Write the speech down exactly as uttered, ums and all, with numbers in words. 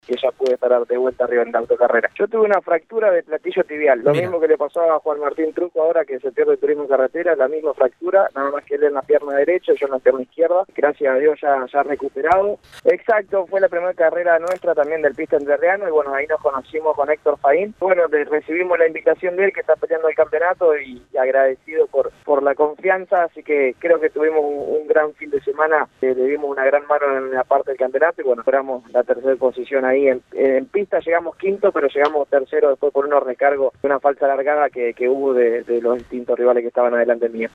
que ya puede estar de vuelta arriba en la autocarrera. Yo tuve una fractura de platillo tibial, lo Mira. mismo que le pasaba a Juan Martín Truco ahora que se pierde el turismo en carretera, la misma fractura, nada más que él en la pierna derecha, yo en la pierna izquierda, gracias a Dios ya, ya recuperado. Exacto, fue la primera carrera nuestra también del Pista Entrerriano y bueno, ahí nos conocimos con Héctor Faín. Bueno, le recibimos la invitación de él que está peleando el campeonato y, y agradecido por, por la confianza, así que creo que tuvimos un, un gran fin de semana, eh, le dimos una gran mano en la parte del campeonato y bueno, esperamos la tercera posición ahí. En, en pista llegamos quinto, pero llegamos tercero después por unos recargos de una falsa largada que, que hubo de, de los distintos rivales que estaban adelante mío.